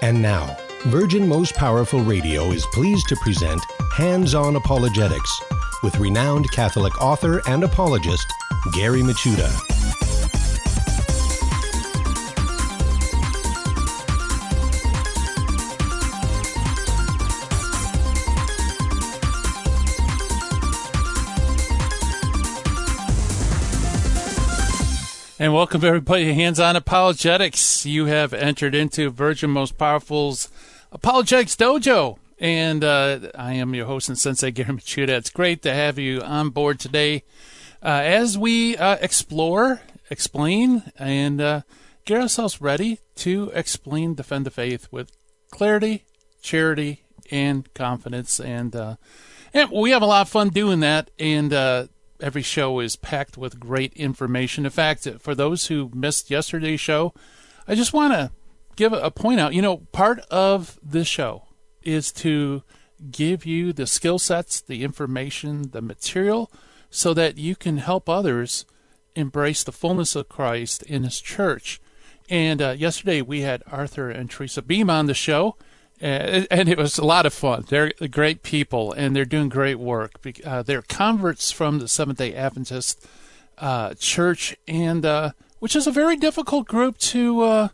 And now, Virgin Most Powerful Radio is pleased to present Hands-On Apologetics with renowned Catholic author and apologist, Gary Michuta. And welcome everybody to Hands-On Apologetics. You have entered into Virgin Most Powerful's Apologetics Dojo. And I am your host and sensei, Gary Michuta. It's great to have you on board today as we explore, explain, and get ourselves ready to explain, defend the faith with clarity, charity, and confidence. And we have a lot of fun doing that. And every show is packed with great information. In fact, for those who missed yesterday's show, I just want to give a point out. You know, part of this show is to give you the skill sets, the information, the material, so that you can help others embrace the fullness of Christ in His church. And yesterday we had Arthur and Teresa Beam on the show, and it was a lot of fun. They're great people, and they're doing great work. They're converts from the Seventh-day Adventist church, and which is a very difficult group to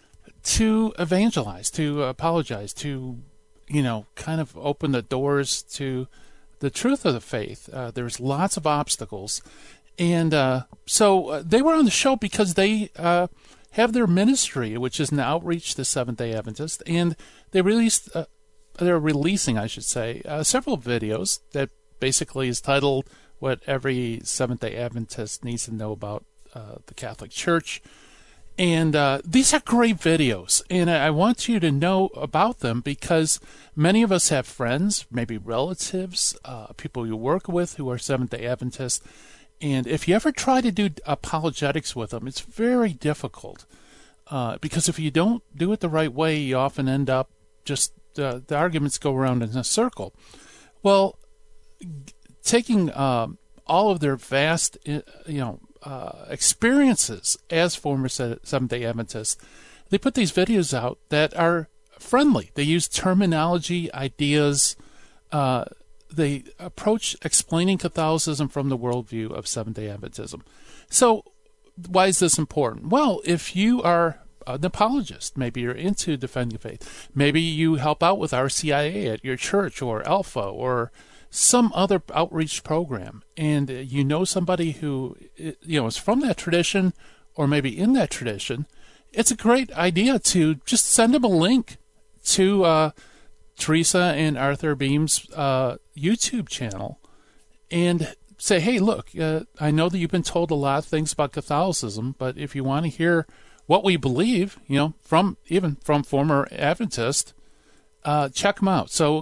evangelize, to apologize, to kind of open the doors to the truth of the faith. There's lots of obstacles, and so they were on the show because they have their ministry, which is an outreach to Seventh-day Adventist, and they're releasing, several videos that basically is titled "What Every Seventh-day Adventist Needs to Know About the Catholic Church." And these are great videos, and I want you to know about them because many of us have friends, maybe relatives, people you work with who are Seventh-day Adventists. And if you ever try to do apologetics with them, it's very difficult because if you don't do it the right way, you often end up just the arguments go around in a circle. Well, taking all of their vast, experiences as former Seventh-day Adventists, they put these videos out that are friendly. They use terminology, ideas. They approach explaining Catholicism from the worldview of Seventh-day Adventism. So why is this important? Well, if you are an apologist, maybe you're into defending the faith, maybe you help out with RCIA at your church or Alpha or some other outreach program, and you know somebody who is from that tradition or maybe in that tradition, it's a great idea to just send them a link to Teresa and Arthur Beam's YouTube channel and say, hey, look, I know that you've been told a lot of things about Catholicism, but if you want to hear what we believe, from former Adventists, check them out. So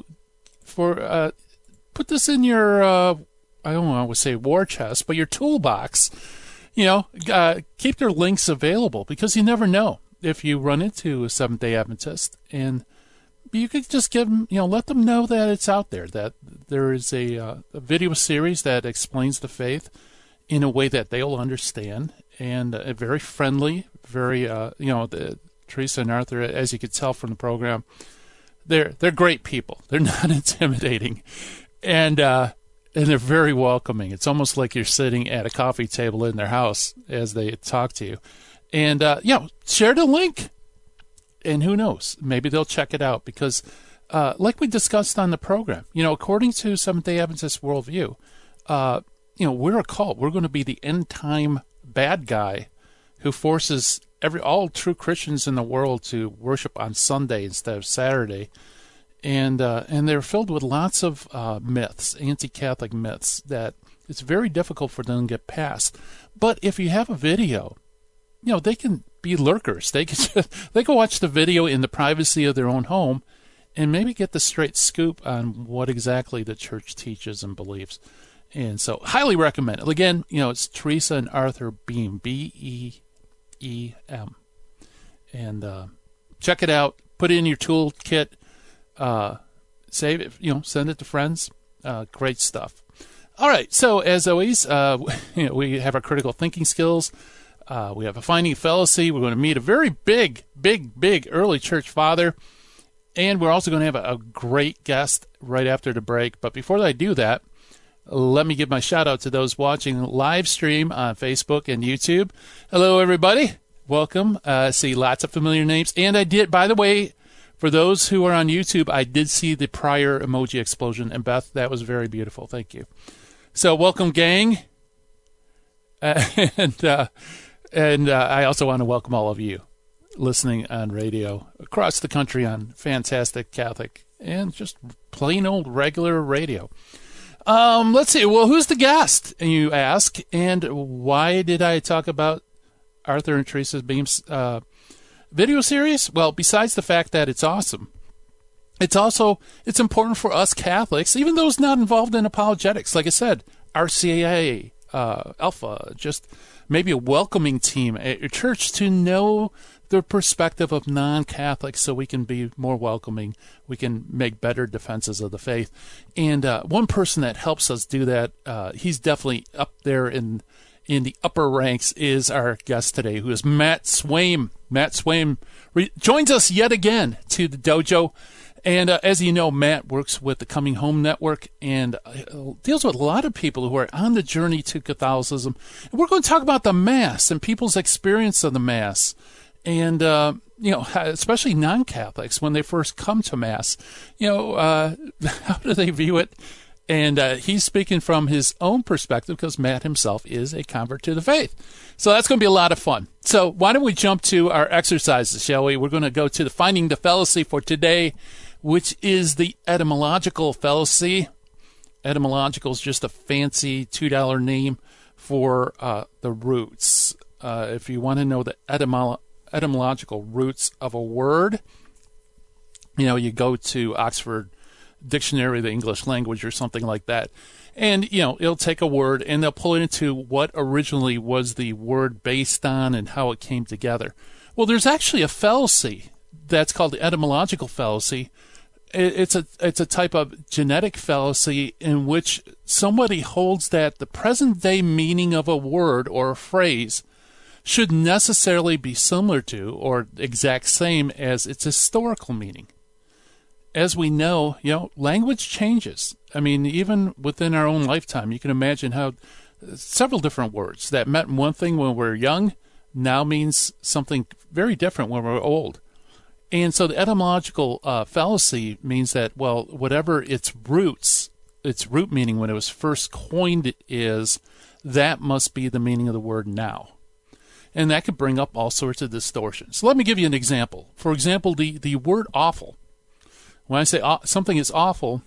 put this in your, I don't want to say war chest, but your toolbox. Keep their links available because you never know if you run into a Seventh-day Adventist, and you could just give them, let them know that it's out there, that there is a video series that explains the faith in a way that they'll understand, and very friendly, very, Teresa and Arthur, as you could tell from the program, they're great people. They're not intimidating, and they're very welcoming. It's almost like you're sitting at a coffee table in their house as they talk to you. And, share the link. And who knows, maybe they'll check it out because, like we discussed on the program, according to Seventh-day Adventist worldview, we're a cult. We're going to be the end-time bad guy who forces all true Christians in the world to worship on Sunday instead of Saturday. And they're filled with lots of myths, anti-Catholic myths, that it's very difficult for them to get past. But if you have a video, they can be lurkers. They can watch the video in the privacy of their own home and maybe get the straight scoop on what exactly the church teaches and believes. And so highly recommend it. Again, it's Teresa and Arthur Beam, Beem. And check it out. Put it in your toolkit. Save it, send it to friends. Great stuff. All right. So as always, we have our critical thinking skills. We have a finding fallacy. We're going to meet a very big early church father. And we're also going to have a great guest right after the break. But before I do that, let me give my shout out to those watching live stream on Facebook and YouTube. Hello, everybody. Welcome. See lots of familiar names. And I did, by the way, for those who are on YouTube, I did see the prior emoji explosion. And Beth, that was very beautiful. Thank you. So welcome, gang. And I also want to welcome all of you listening on radio across the country on fantastic Catholic and just plain old regular radio. Let's see. Well, who's the guest? And you ask, and why did I talk about Arthur and Teresa Beam's video series? Well, besides the fact that it's awesome, it's important for us Catholics, even those not involved in apologetics. Like I said, RCIA, Alpha, just maybe a welcoming team at your church to know the perspective of non-Catholics so we can be more welcoming. We can make better defenses of the faith. And one person that helps us do that, he's definitely up there in the upper ranks, is our guest today, who is Matt Swaim. Matt Swaim joins us yet again to the dojo. And as you know, Matt works with the Coming Home Network and deals with a lot of people who are on the journey to Catholicism. And we're going to talk about the Mass and people's experience of the Mass. And, especially non-Catholics, when they first come to Mass, how do they view it? And he's speaking from his own perspective because Matt himself is a convert to the faith. So that's going to be a lot of fun. So why don't we jump to our exercises, shall we? We're going to go to the Finding the Fallacy for today, which is the etymological fallacy. Etymological is just a fancy $2 name for the roots. If you want to know the etymological roots of a word, you go to Oxford Dictionary of the English Language or something like that, and it'll take a word and they'll pull it into what originally was the word based on and how it came together. Well, there's actually a fallacy that's called the etymological fallacy. It's a type of genetic fallacy in which somebody holds that the present day meaning of a word or a phrase should necessarily be similar to or exact same as its historical meaning. As we know, language changes. I mean, even within our own lifetime, you can imagine how several different words that meant one thing when we're young now means something very different when we're old. And so the etymological fallacy means that, well, whatever its root meaning when it was first coined is, that must be the meaning of the word now. And that could bring up all sorts of distortions. So let me give you an example. For example, the word awful. When I say something is awful,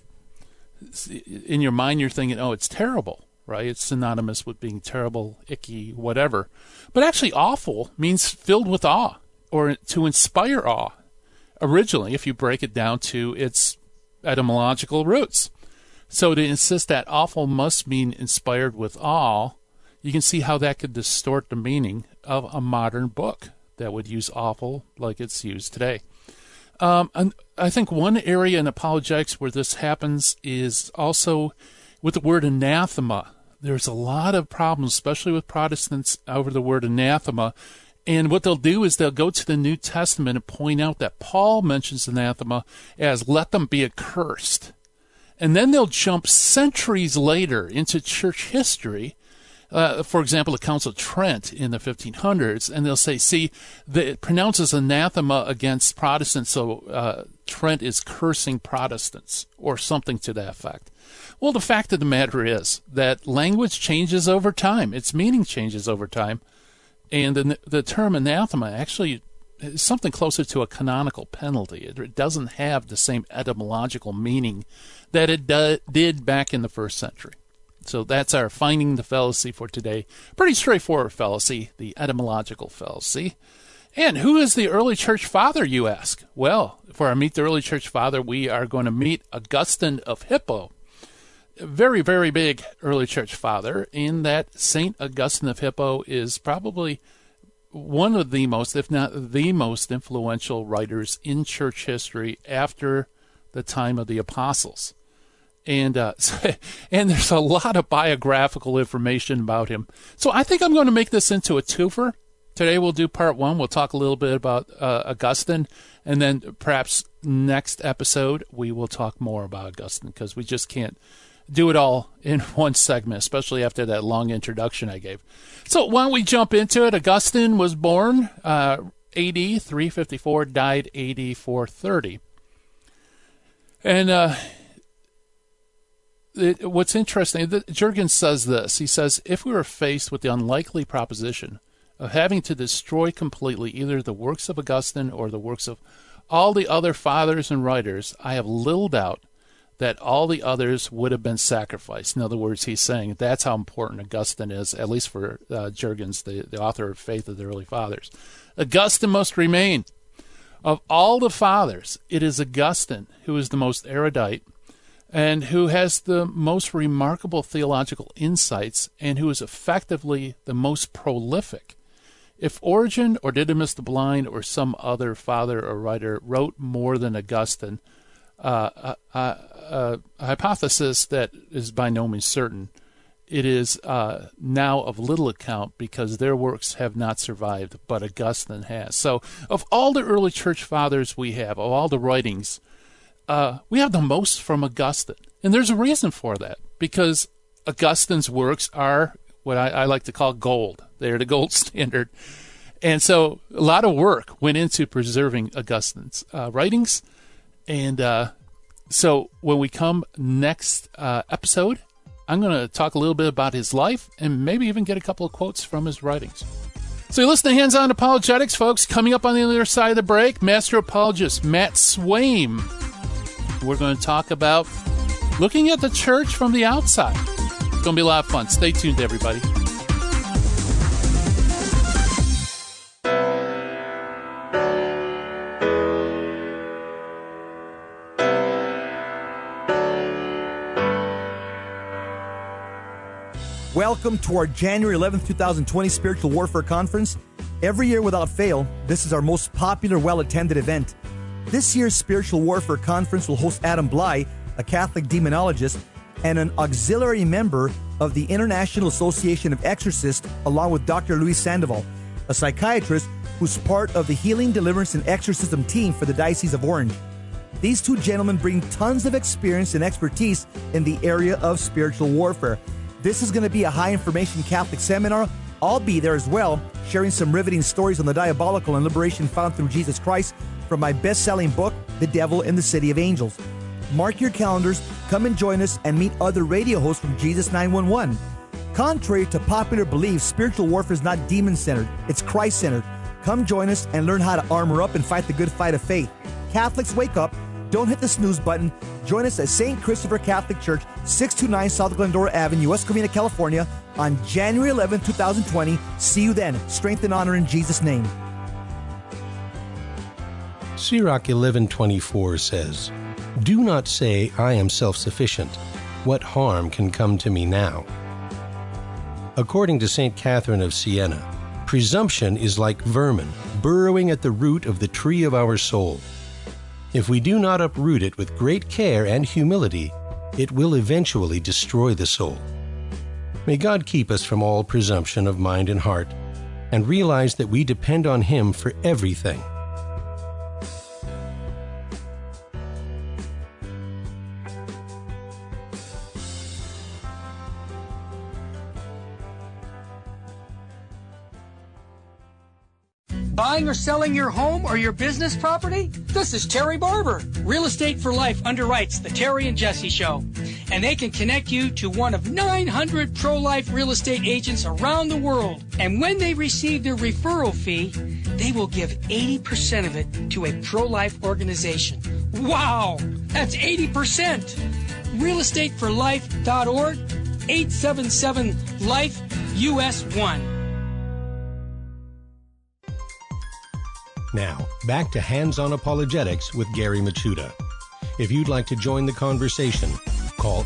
in your mind you're thinking, oh, it's terrible, right? It's synonymous with being terrible, icky, whatever. But actually awful means filled with awe or to inspire awe. Originally, if you break it down to its etymological roots. So to insist that awful must mean inspired with awe, you can see how that could distort the meaning of a modern book that would use awful like it's used today. And I think one area in apologetics where this happens is also with the word anathema. There's a lot of problems, especially with Protestants, over the word anathema. And what they'll do is they'll go to the New Testament and point out that Paul mentions anathema as let them be accursed. And then they'll jump centuries later into church history. For example, the Council of Trent in the 1500s, and they'll say, see, it pronounces anathema against Protestants, so Trent is cursing Protestants, or something to that effect. Well, the fact of the matter is that language changes over time. Its meaning changes over time. And the term anathema actually is something closer to a canonical penalty. It doesn't have the same etymological meaning that it did back in the first century. So that's our Finding the Fallacy for today. Pretty straightforward fallacy, the etymological fallacy. And who is the early church father, you ask? Well, for our Meet the Early Church Father, we are going to meet Augustine of Hippo. A very, very big early church father, in that St. Augustine of Hippo is probably one of the most, if not the most influential writers in church history after the time of the apostles. And there's a lot of biographical information about him. So I think I'm going to make this into a twofer. Today we'll do part one. We'll talk a little bit about Augustine, And then perhaps next episode, we will talk more about Augustine, because we just can't do it all in one segment, especially after that long introduction I gave. So why don't we jump into it? Augustine was born AD 354, died AD 430. And what's interesting, Jurgens says this. He says, if we were faced with the unlikely proposition of having to destroy completely either the works of Augustine or the works of all the other fathers and writers, I have little doubt that all the others would have been sacrificed. In other words, he's saying that's how important Augustine is, at least for Jurgens, the author of Faith of the Early Fathers. Augustine must remain. Of all the fathers, it is Augustine who is the most erudite and who has the most remarkable theological insights and who is effectively the most prolific. If Origen or Didymus the Blind or some other father or writer wrote more than Augustine, a hypothesis that is by no means certain, it is now of little account because their works have not survived, but Augustine has. So of all the early church fathers we have, of all the writings, we have the most from Augustine. And there's a reason for that, because Augustine's works are what I like to call gold. They're the gold standard. And so a lot of work went into preserving Augustine's writings. And so when we come next episode, I'm going to talk a little bit about his life and maybe even get a couple of quotes from his writings. So you listen to Hands On Apologetics, folks. Coming up on the other side of the break, Master Apologist Matt Swaim. We're going to talk about looking at the church from the outside. It's going to be a lot of fun. Stay tuned, everybody. Welcome to our January 11th, 2020 Spiritual Warfare Conference. Every year without fail, this is our most popular, well-attended event. This year's Spiritual Warfare Conference will host Adam Bly, a Catholic demonologist and an auxiliary member of the International Association of Exorcists, along with Dr. Luis Sandoval, a psychiatrist who's part of the Healing, Deliverance, and Exorcism team for the Diocese of Orange. These two gentlemen bring tons of experience and expertise in the area of spiritual warfare. This is going to be a high-information Catholic seminar. I'll be there as well, sharing some riveting stories on the diabolical and liberation found through Jesus Christ from my best-selling book, The Devil in the City of Angels. Mark your calendars, come and join us, and meet other radio hosts from Jesus 911. Contrary to popular belief, spiritual warfare is not demon-centered, it's Christ-centered. Come join us and learn how to armor up and fight the good fight of faith. Catholics, wake up. Don't hit the snooze button. Join us at St. Christopher Catholic Church, 629 South Glendora Avenue, West Covina, California, on January 11, 2020. See you then. Strength and honor in Jesus' name. Sirach 11:24 says, "Do not say, I am self-sufficient. What harm can come to me now?" According to St. Catherine of Siena, presumption is like vermin burrowing at the root of the tree of our soul. If we do not uproot it with great care and humility, it will eventually destroy the soul. May God keep us from all presumption of mind and heart, and realize that we depend on Him for everything. Buying or selling your home or your business property? This is Terry Barber. Real Estate for Life underwrites the Terry and Jesse Show, and they can connect you to one of 900 pro-life real estate agents around the world. And when they receive their referral fee, they will give 80% of it to a pro-life organization. Wow! That's 80%! realestateforlife.org, 877-LIFE-US1. Now, back to Hands On Apologetics with Gary Machuda. If you'd like to join the conversation, call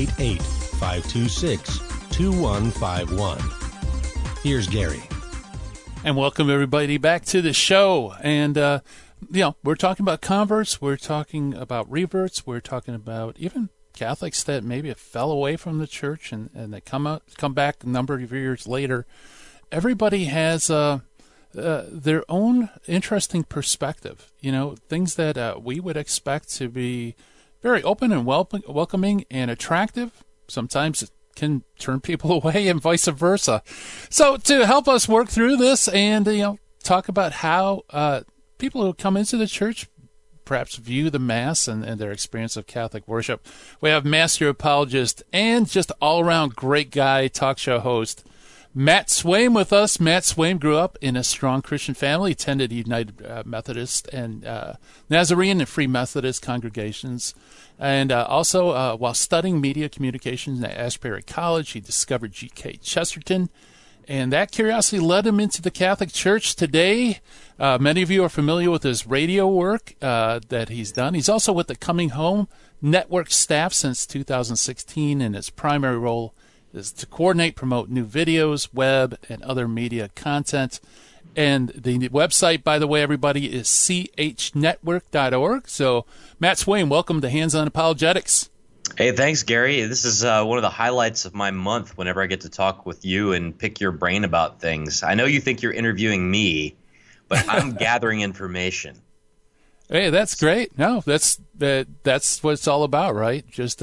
888-526-2151. Here's Gary. And welcome everybody back to the show. And, we're talking about converts, we're talking about reverts, we're talking about even Catholics that maybe fell away from the church and they come back a number of years later. Everybody has their own interesting perspective. Things that we would expect to be very open and welcoming and attractive. Sometimes it can turn people away and vice versa. So to help us work through this and, talk about how people who come into the church perhaps view the Mass and their experience of Catholic worship, we have master apologist and just all-around great guy, talk show host, Matt Swaim with us. Matt Swaim grew up in a strong Christian family, attended United Methodist and Nazarene and Free Methodist congregations. And also, while studying media communications at Asbury College, he discovered G.K. Chesterton. And that curiosity led him into the Catholic Church today. Many of you are familiar with his radio work that he's done. He's also with the Coming Home Network staff since 2016, and his primary role is to coordinate, promote new videos, web, and other media content. And the website, by the way, everybody, is chnetwork.org. So, Matt Swaim, welcome to Hands On Apologetics. Hey, thanks, Gary. This is one of the highlights of my month whenever I get to talk with you and pick your brain about things. I know you think you're interviewing me, but I'm gathering information. Hey, that's great. No, that's what it's all about, right? Just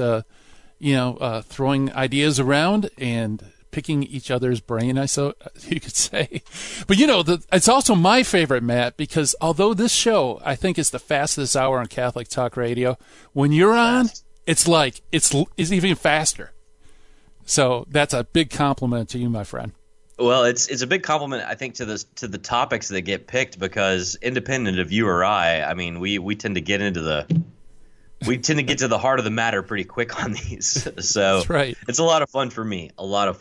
throwing ideas around and picking each other's brain, you could say. But it's also my favorite, Matt, because although this show I think is the fastest hour on Catholic Talk Radio, when you're on, it's like it's even faster. So that's a big compliment to you, my friend. Well, it's a big compliment, I think, to the topics that get picked, because independent of you or I mean, we tend to get into the heart of the matter pretty quick on these. So that's right. It's a lot of fun for me.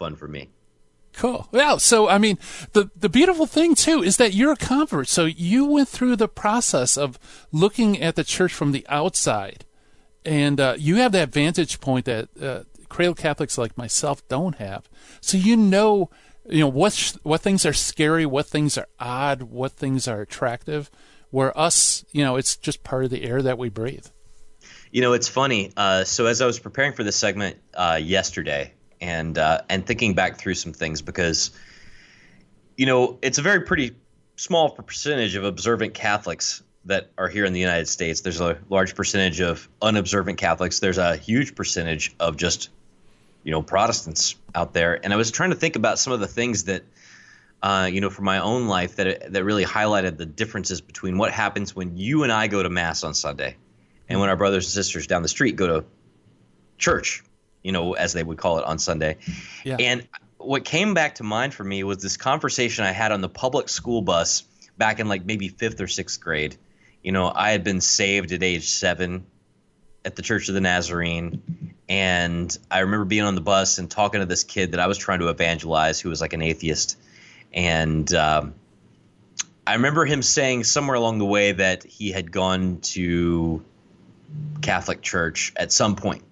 Cool. Well, so, I mean, the beautiful thing, too, is that you're a convert. So you went through the process of looking at the church from the outside. And you have that vantage point that cradle Catholics like myself don't have. So what things are scary, what things are odd, what things are attractive, where us, it's just part of the air that we breathe. It's funny. So as I was preparing for this segment yesterday and thinking back through some things, because, it's a very pretty small percentage of observant Catholics that are here in the United States. There's a large percentage of unobservant Catholics. There's a huge percentage of just, Protestants out there. And I was trying to think about some of the things that, for my own life that really highlighted the differences between what happens when you and I go to Mass on Sunday and when our brothers and sisters down the street go to church, as they would call it on Sunday. Yeah. And what came back to mind for me was this conversation I had on the public school bus back in like maybe 5th or 6th grade. I had been saved at age 7 at the Church of the Nazarene. And I remember being on the bus and talking to this kid that I was trying to evangelize, who was like an atheist. And I remember him saying somewhere along the way that he had gone to Catholic church at some point.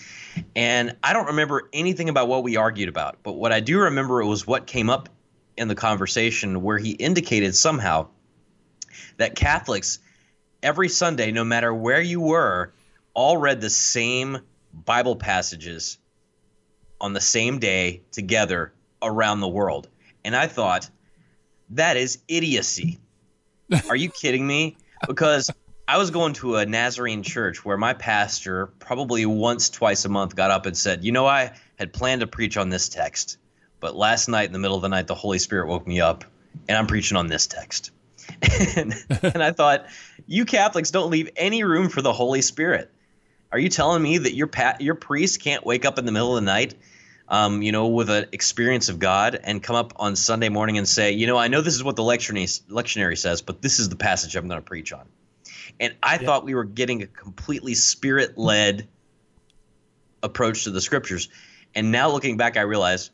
And I don't remember anything about what we argued about. But what I do remember was what came up in the conversation, where he indicated somehow that Catholics every Sunday, no matter where you were, all read the same Bible passages on the same day together around the world. And I thought, that is idiocy. Are you kidding me? Because I was going to a Nazarene church where my pastor probably once, twice a month got up and said, I had planned to preach on this text, but last night in the middle of the night, the Holy Spirit woke me up and I'm preaching on this text. And I thought, you Catholics don't leave any room for the Holy Spirit. Are you telling me that your priest can't wake up in the middle of the night, with an experience of God and come up on Sunday morning and say, I know this is what the lectionary says, but this is the passage I'm going to preach on. And I thought we were getting a completely spirit-led approach to the scriptures. And now looking back, I realize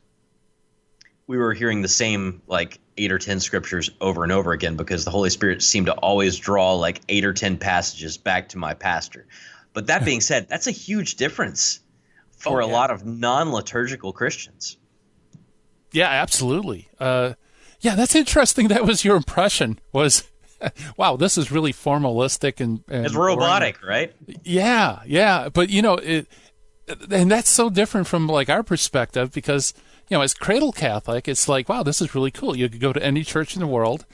we were hearing the same like 8 or 10 scriptures over and over again, because the Holy Spirit seemed to always draw like 8 or 10 passages back to my pastor. But that being said, that's a huge difference for a lot of non-liturgical Christians. Yeah, absolutely. That's interesting. That was your impression, was, wow, this is really formalistic and it's robotic, right? Yeah. But, and that's so different from like our perspective, because, as cradle Catholic, it's like, wow, this is really cool. You could go to any church in the world,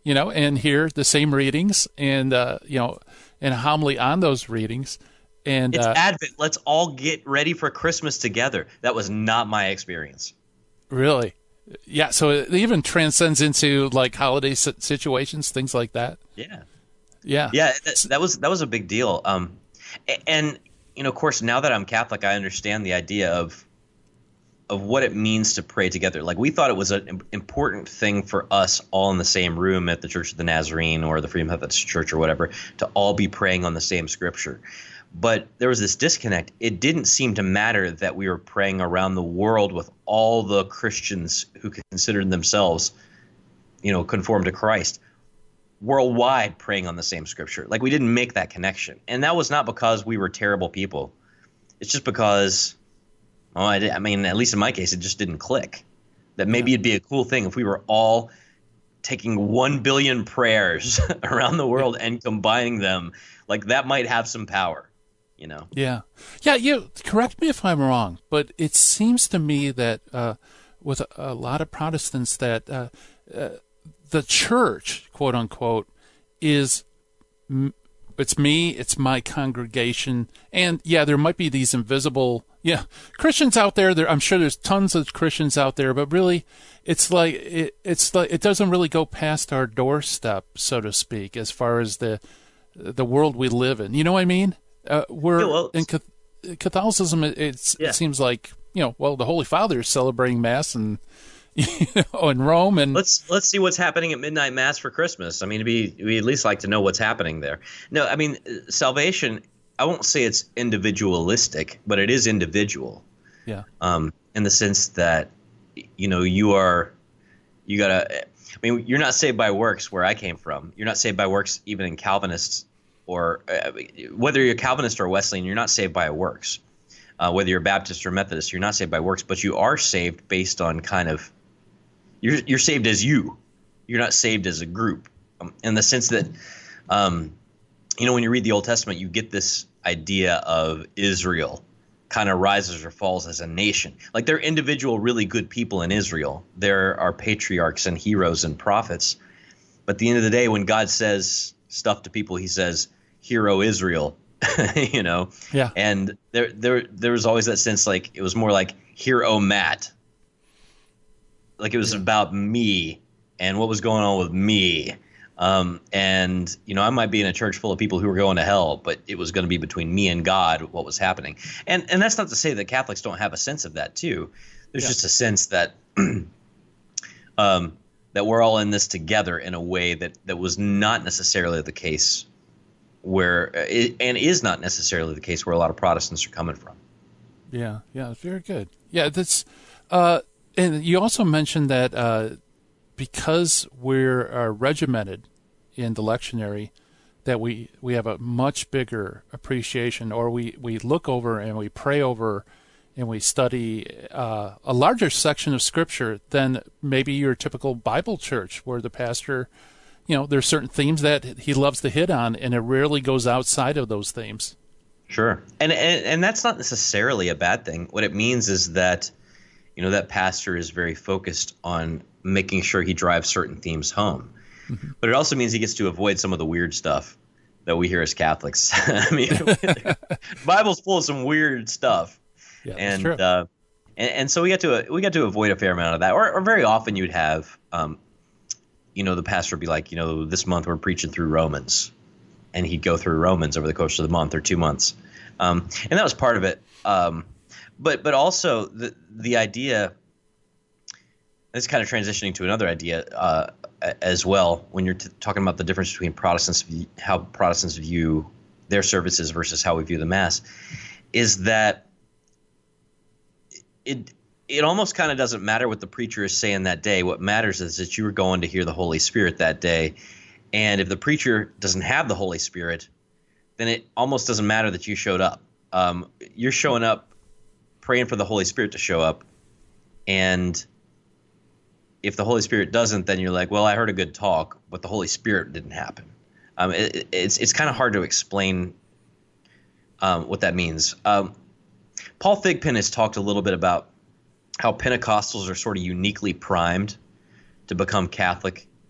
and hear the same readings and, and a homily on those readings. And it's Advent. Let's all get ready for Christmas together. That was not my experience. Really? Yeah. So it even transcends into like holiday situations, things like that. Yeah. Yeah. Yeah. That was a big deal. And of course, now that I'm Catholic, I understand the idea of what it means to pray together. Like, we thought it was an important thing for us all in the same room at the Church of the Nazarene or the Freedom Methodist Church or whatever to all be praying on the same scripture. But there was this disconnect. It didn't seem to matter that we were praying around the world with all the Christians who considered themselves, conform to Christ, worldwide praying on the same scripture. Like, we didn't make that connection. And that was not because we were terrible people. It's just because, at least in my case, it just didn't click. That maybe it'd be a cool thing if we were all taking 1 billion prayers around the world and combining them. Like, that might have some power. Yeah. You correct me if I'm wrong, but it seems to me that with a lot of Protestants that the church, quote unquote, it's me, it's my congregation, and there might be these invisible Christians out there. I'm sure there's tons of Christians out there, but really, it's like it doesn't really go past our doorstep, so to speak, as far as the world we live in. You know what I mean? In Catholicism, it seems like the Holy Father is celebrating Mass and in Rome, and let's see what's happening at midnight Mass for Christmas. We at least like to know what's happening there. No, salvation, I won't say it's individualistic, but it is individual. Yeah. In the sense that you're not saved by works where I came from. You're not saved by works even in Calvinists. Or whether you're Calvinist or Wesleyan, you're not saved by works. Whether you're Baptist or Methodist, you're not saved by works, but you are saved based on you're saved as you. You're not saved as a group. In the sense that, when you read the Old Testament, you get this idea of Israel kind of rises or falls as a nation. Like, there are individual really good people in Israel. There are patriarchs and heroes and prophets. But at the end of the day, when God says stuff to people, he says, "Hero Israel," Yeah. And there was always that sense, like, it was more like "Hero Matt," like it was about me and what was going on with me. And I might be in a church full of people who were going to hell, but it was going to be between me and God what was happening. And that's not to say that Catholics don't have a sense of that too. There's just a sense that that we're all in this together in a way that was not necessarily the case and is not necessarily the case where a lot of Protestants are coming from. Yeah, very good. Yeah, that's and you also mentioned that because we're regimented in the lectionary, that we have a much bigger appreciation, or we look over and we pray over and we study a larger section of Scripture than maybe your typical Bible church, where the pastor, there's certain themes that he loves to hit on, and it rarely goes outside of those themes. Sure. And that's not necessarily a bad thing. What it means is that, that pastor is very focused on making sure he drives certain themes home. Mm-hmm. But it also means he gets to avoid some of the weird stuff that we hear as Catholics. The Bible's full of some weird stuff. Yeah, and that's true. And so we got to avoid a fair amount of that. Or very often you'd have the pastor would be like, this month we're preaching through Romans, and he'd go through Romans over the course of the month or 2 months, and that was part of it. But also the idea, it's kind of transitioning to another idea as well, when you're talking about the difference between Protestants, how Protestants view their services versus how we view the Mass, is that it almost kind of doesn't matter what the preacher is saying that day. What matters is that you are going to hear the Holy Spirit that day. And if the preacher doesn't have the Holy Spirit, then it almost doesn't matter that you showed up. You're showing up praying for the Holy Spirit to show up. And if the Holy Spirit doesn't, then you're like, well, I heard a good talk, but the Holy Spirit didn't happen. It's kind of hard to explain what that means. Paul Thigpen has talked a little bit about how Pentecostals are sort of uniquely primed to become Catholic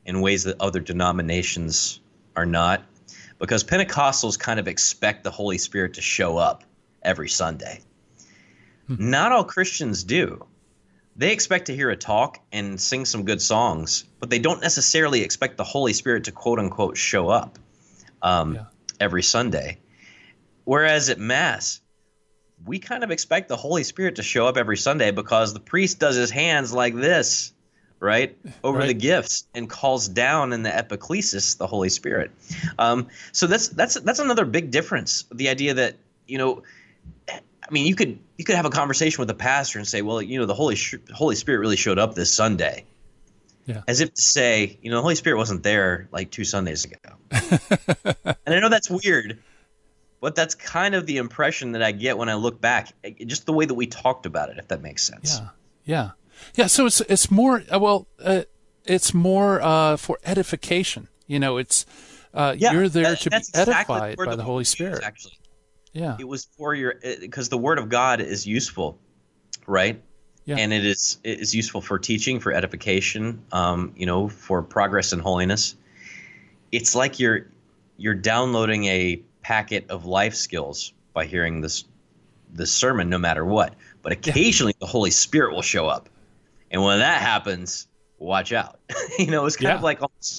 in ways that other denominations are not, because Pentecostals kind of expect the Holy Spirit to show up every Sunday. Not all Christians do. They expect to hear a talk and sing some good songs, but they don't necessarily expect the Holy Spirit to quote unquote show up every Sunday. Whereas at Mass, we kind of expect the Holy Spirit to show up every Sunday because the priest does his hands like this, right, over the gifts and calls down in the epiclesis the Holy Spirit. So that's another big difference. The idea that, you know, I mean, you could have a conversation with the pastor and say, well, you know, the Holy Spirit really showed up this Sunday. Yeah. As if to say, you know, the Holy Spirit wasn't there like 2 Sundays ago. And I know that's weird, but that's kind of the impression that I get when I look back, just the way that we talked about it, if that makes sense. Yeah. So it's more it's more for edification. You know, it's you're there to be edified by the Holy Spirit. Actually, yeah, it was for because the Word of God is useful, right? Yeah. And it is useful for teaching, for edification, you know, for progress in holiness. It's like you're downloading a packet of life skills by hearing this sermon, no matter what. But occasionally the Holy Spirit will show up, and when that happens, watch out. You know, it's kind of like almost.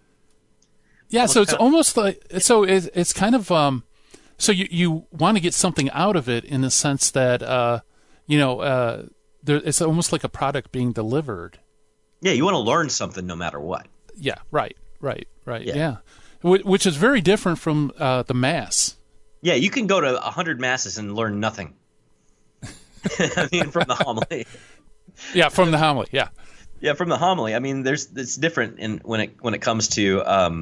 Yeah, so it's almost like it's kind of so you want to get something out of it in the sense that you know. It's almost like a product being delivered. Yeah, you want to learn something no matter what. Yeah, right. Yeah. Which is very different from the Mass. Yeah, you can go to 100 Masses and learn nothing. I mean, from the homily. Yeah, from the homily, yeah. Yeah, from the homily. I mean, it's different when it comes to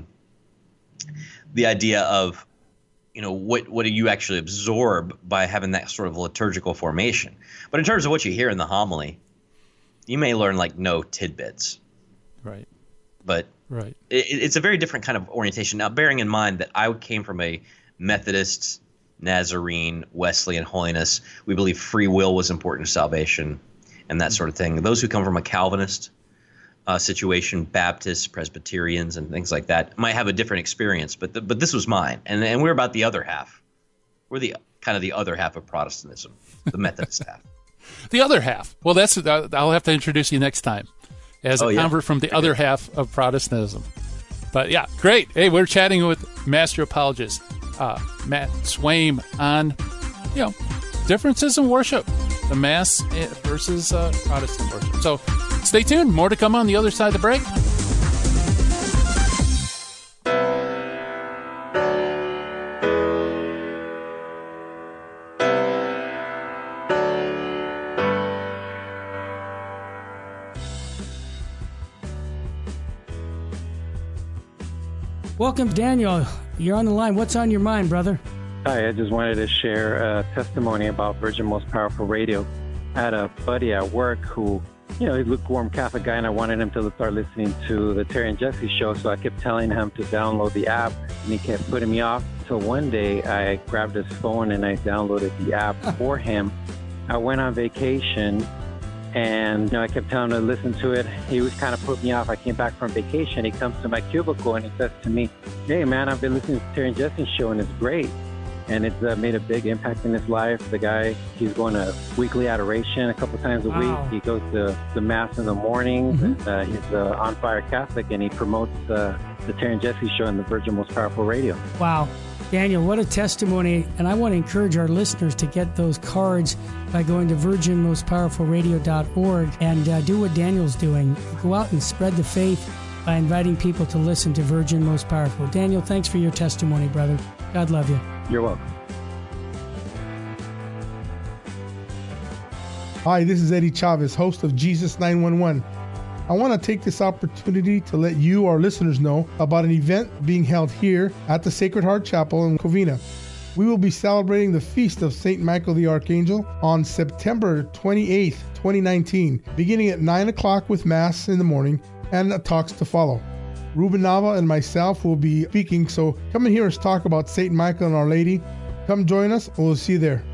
the idea of, you know, what do you actually absorb by having that sort of liturgical formation. But in terms of what you hear in the homily, you may learn like no tidbits. Right. But it's a very different kind of orientation. Now, bearing in mind that I came from a Methodist, Nazarene, Wesleyan holiness, we believe free will was important to salvation and that sort of thing. Those who come from a Calvinist situation, Baptists, Presbyterians, and things like that might have a different experience, but this was mine, and we're about the other half. We're the kind of the other half of Protestantism, the Methodist half. The other half. Well, I'll have to introduce you next time as a convert from the other half of Protestantism. But yeah, great. Hey, we're chatting with Master Apologist Matt Swaim on, you know, differences in worship, the Mass versus Protestant worship. So stay tuned. More to come on the other side of the break. Welcome, Daniel. You're on the line. What's on your mind, brother? Hi, I just wanted to share a testimony about Virgin Most Powerful Radio. I had a buddy at work who, you know, he's a lukewarm Catholic guy, and I wanted him to start listening to the Terry and Jesse show, so I kept telling him to download the app, and he kept putting me off. So one day, I grabbed his phone and I downloaded the app for him. I went on vacation, and you know, I kept telling him to listen to it. He was kind of put me off. I came back from vacation. He comes to my cubicle, and he says to me, "Hey, man, I've been listening to the Terry and Jesse show, and it's great." And it's made a big impact in his life. The guy, he's going to weekly adoration a couple times a week. He goes to the Mass in the morning. Mm-hmm. He's an on-fire Catholic, and he promotes the Terry and Jesse show on the Virgin Most Powerful Radio. Wow. Daniel, what a testimony. And I want to encourage our listeners to get those cards by going to virginmostpowerfulradio.org and do what Daniel's doing. Go out and spread the faith by inviting people to listen to Virgin Most Powerful. Daniel, thanks for your testimony, brother. God love you. You're welcome. Hi, this is Eddie Chavez, host of Jesus 911. I want to take this opportunity to let you, our listeners, know about an event being held here at the Sacred Heart Chapel in Covina. We will be celebrating the Feast of St. Michael the Archangel on September 28th, 2019, beginning at 9 o'clock with Mass in the morning and talks to follow. Ruben Nava and myself will be speaking, so come and hear us talk about St. Michael and Our Lady. Come join us, and we'll see you there.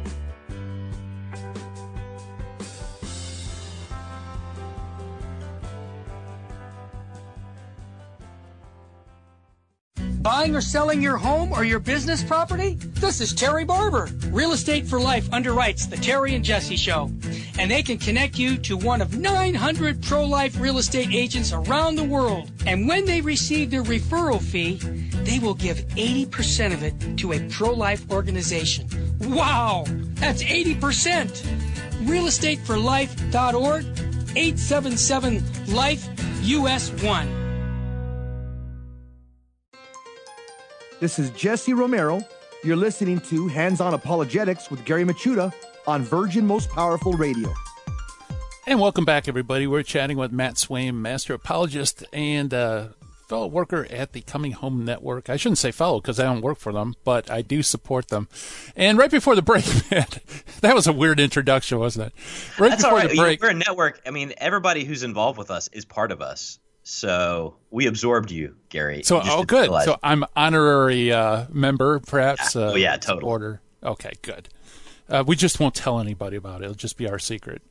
Buying or selling your home or your business property? This is Terry Barber. Real Estate for Life underwrites the Terry and Jesse Show. And they can connect you to one of 900 pro-life real estate agents around the world. And when they receive their referral fee, they will give 80% of it to a pro-life organization. Wow! That's 80%! realestateforlife.org, 877-LIFE-US1. This is Jesse Romero. You're listening to Hands-On Apologetics with Gary Machuda on Virgin Most Powerful Radio. And welcome back, everybody. We're chatting with Matt Swaim, master apologist and fellow worker at the Coming Home Network. I shouldn't say fellow because I don't work for them, but I do support them. And right before the break, Matt, that was a weird introduction, wasn't it? That's all right. The break, we're a network. I mean, everybody who's involved with us is part of us. So we absorbed you, Gary. So, good. Realize. So I'm honorary member, perhaps. Yeah, totally. Order. Okay, good. We just won't tell anybody about it. It'll just be our secret.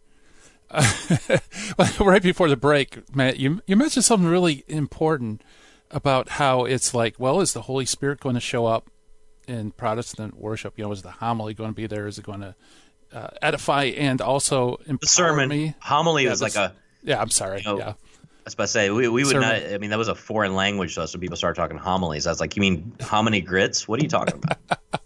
Right before the break, Matt, you mentioned something really important about how it's like, well, is the Holy Spirit going to show up in Protestant worship? You know, is the homily going to be there? Is it going to edify and also empower the sermon me? Homily was like a. Yeah, I'm sorry. Yeah. I was about to say, we would not, I mean, that was a foreign language to us when people started talking homilies. I was like, you mean hominy grits? What are you talking about?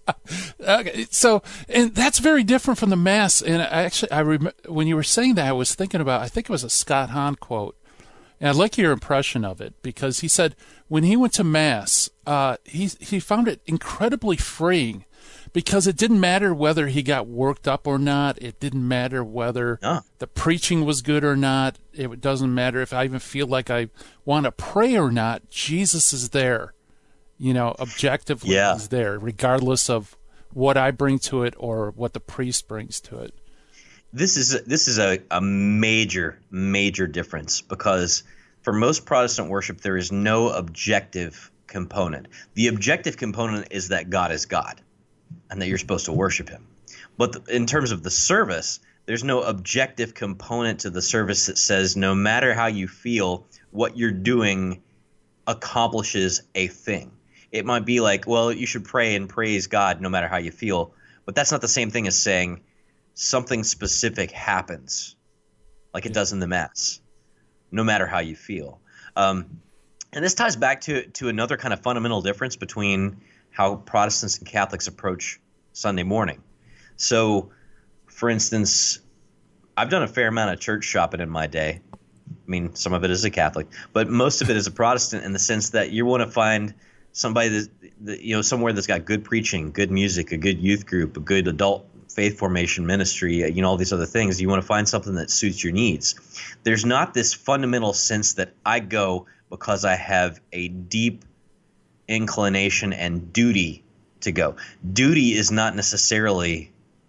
Okay, so, and that's very different from the Mass. And when you were saying that, I was thinking about, I think it was a Scott Hahn quote. And I'd like your impression of it, because he said when he went to Mass, he found it incredibly freeing. Because it didn't matter whether he got worked up or not. It didn't matter whether the preaching was good or not. It doesn't matter if I even feel like I want to pray or not. Jesus is there. You know, objectively he's there, regardless of what I bring to it or what the priest brings to it. This is a major, major difference, because for most Protestant worship, there is no objective component. The objective component is that God is God, and that you're supposed to worship him. But in terms of the service, there's no objective component to the service that says no matter how you feel, what you're doing accomplishes a thing. It might be like, well, you should pray and praise God no matter how you feel, but that's not the same thing as saying something specific happens like it does in the Mass, no matter how you feel. And this ties back to another kind of fundamental difference between how Protestants and Catholics approach Sunday morning. So, for instance, I've done a fair amount of church shopping in my day. I mean, some of it as a Catholic, but most of it as a Protestant, in the sense that you want to find somebody that somewhere that's got good preaching, good music, a good youth group, a good adult faith formation ministry, all these other things. You want to find something that suits your needs. There's not this fundamental sense that I go because I have a deep inclination and duty to go. Duty is not necessarily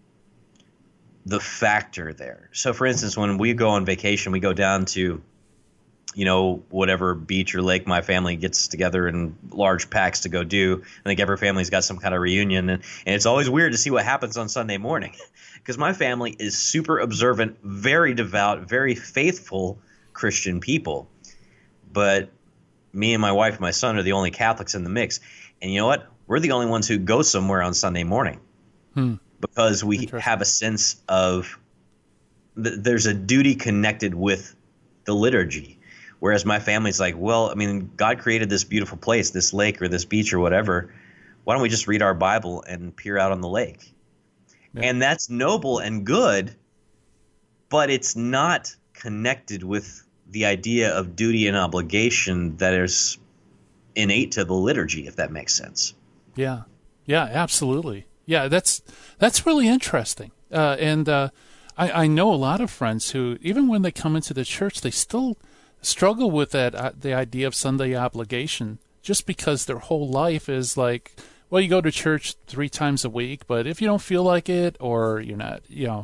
the factor there. So, for instance, when we go on vacation, we go down to, whatever beach or lake my family gets together in large packs to go do. I think every family's got some kind of reunion, and it's always weird to see what happens on Sunday morning, because my family is super observant, very devout, very faithful Christian people. But me and my wife and my son are the only Catholics in the mix. And you know what? We're the only ones who go somewhere on Sunday morning because we have a sense of there's a duty connected with the liturgy. Whereas my family's like, well, I mean, God created this beautiful place, this lake or this beach or whatever. Why don't we just read our Bible and peer out on the lake? Yeah. And that's noble and good, but it's not connected with the idea of duty and obligation that is innate to the liturgy, if that makes sense. Yeah, absolutely. Yeah, that's really interesting. I know a lot of friends who, even when they come into the church, they still struggle with that the idea of Sunday obligation, just because their whole life is like, well, you go to church 3 times a week, but if you don't feel like it, or you're not,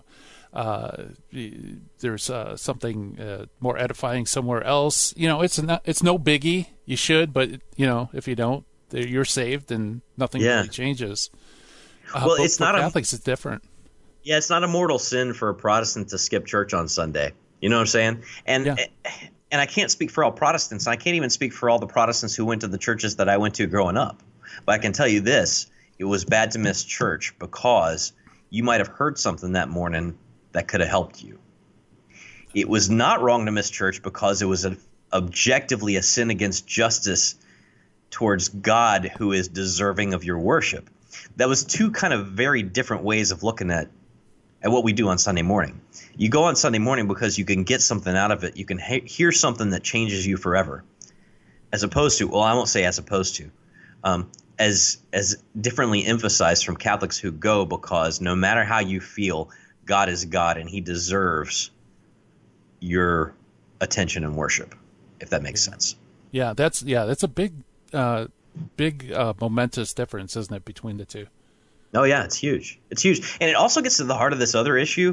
there's something more edifying somewhere else. It's no biggie. You should, but if you don't, you're saved and nothing really changes. Well, it's not Catholics. It's different. Yeah, it's not a mortal sin for a Protestant to skip church on Sunday. You know what I'm saying? And and I can't speak for all Protestants. I can't even speak for all the Protestants who went to the churches that I went to growing up. But I can tell you this, it was bad to miss church because you might have heard something that morning that could have helped you. It was not wrong to miss church because it was objectively a sin against justice towards God, who is deserving of your worship. That was two kind of very different ways of looking at what we do on Sunday morning. You go on Sunday morning because you can get something out of it. You can hear something that changes you forever, as opposed to, well, I won't say as opposed to, as differently emphasized from Catholics who go because no matter how you feel, God is God and he deserves your attention and worship, if that makes sense. Yeah, that's a big momentous difference, isn't it, between the two? Oh yeah, it's huge. It's huge, and it also gets to the heart of this other issue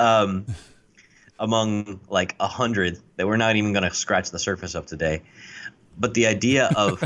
among like 100 that we're not even going to scratch the surface of today. But the idea of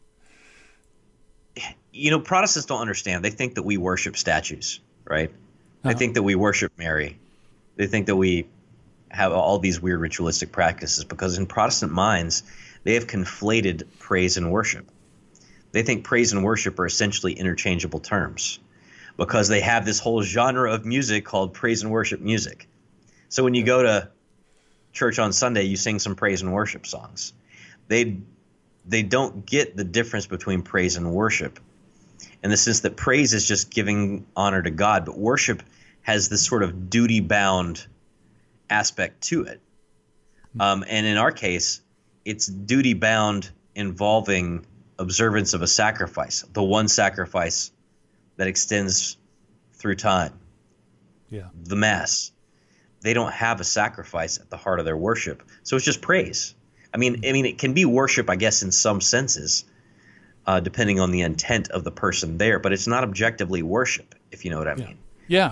Protestants don't understand. They think that we worship statues, right? They think that we worship Mary. They think that we have all these weird ritualistic practices because in Protestant minds, they have conflated praise and worship. They think praise and worship are essentially interchangeable terms because they have this whole genre of music called praise and worship music. So when you go to church on Sunday, you sing some praise and worship songs. They don't get the difference between praise and worship in the sense that praise is just giving honor to God, but worship has this sort of duty-bound aspect to it. And in our case, it's duty-bound involving observance of a sacrifice, the one sacrifice that extends through time. Yeah. The Mass. They don't have a sacrifice at the heart of their worship, so it's just praise. I mean, it can be worship, I guess, in some senses, depending on the intent of the person there, but it's not objectively worship, if you know what I mean. Yeah.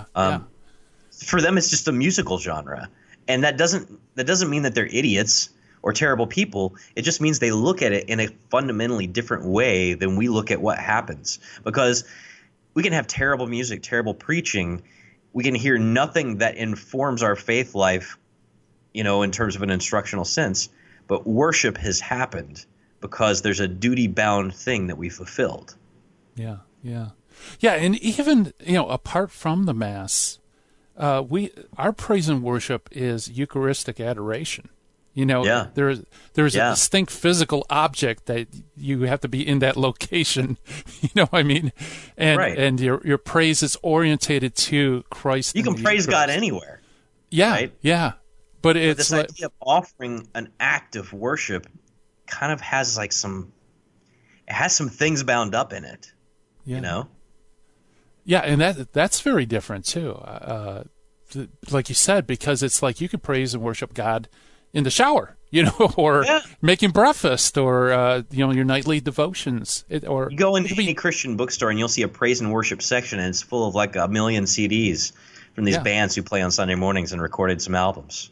For them, it's just a musical genre, and that doesn't mean that they're idiots or terrible people. It just means they look at it in a fundamentally different way than we look at what happens. Because we can have terrible music, terrible preaching. We can hear nothing that informs our faith life, in terms of an instructional sense. But worship has happened because there's a duty-bound thing that we fulfilled. Yeah. And even, apart from the Mass, our praise and worship is Eucharistic adoration. There's a distinct physical object that you have to be in that location. You know what I mean? And right. And your praise is orientated to Christ. You can praise God anywhere. Yeah, right? Yeah. But it's this idea of offering an act of worship kind of has some things bound up in it. Yeah. Yeah, and that's very different too. Like you said, because it's like you can praise and worship God in the shower, or making breakfast, or your nightly devotions. Or you go into any Christian bookstore and you'll see a praise and worship section, and it's full of like 1 million CDs from these bands who play on Sunday mornings and recorded some albums.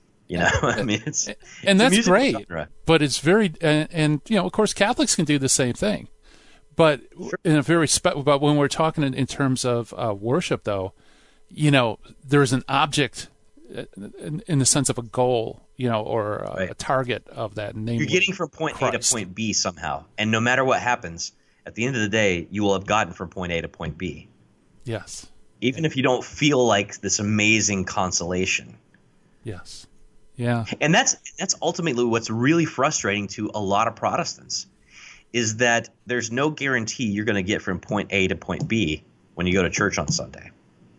I mean, and that's great, genre. But it's very, and of course, Catholics can do the same thing, but in a very but when we're talking in terms of worship, though, there's an object in the sense of a goal, or a target of that. Namely, you're getting from point Christ. A to point B somehow, and no matter what happens, at the end of the day, you will have gotten from point A to point B. Yes. Even if you don't feel like this amazing consolation. Yes. Yeah. And that's ultimately what's really frustrating to a lot of Protestants is that there's no guarantee you're going to get from point A to point B when you go to church on Sunday.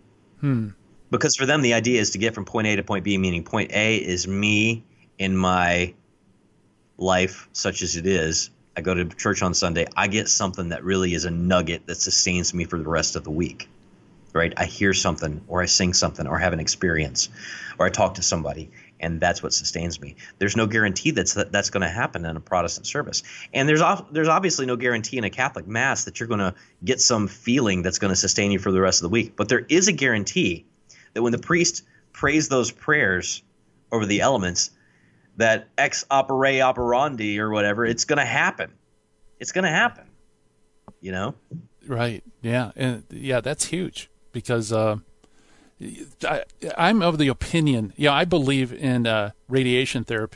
Because for them, the idea is to get from point A to point B, meaning point A is me in my life such as it is. I go to church on Sunday. I get something that really is a nugget that sustains me for the rest of the week. Right? I hear something, or I sing something, or have an experience, or I talk to somebody, and that's what sustains me. There's no guarantee that's going to happen in a Protestant service, and there's obviously no guarantee in a Catholic Mass that you're going to get some feeling that's going to sustain you for the rest of the week. But there is a guarantee that when the priest prays those prayers over the elements, that ex opere operandi or whatever, it's going to happen. It's going to happen. Right. Yeah. And that's huge. Because I'm of the opinion, I believe in radiation therapy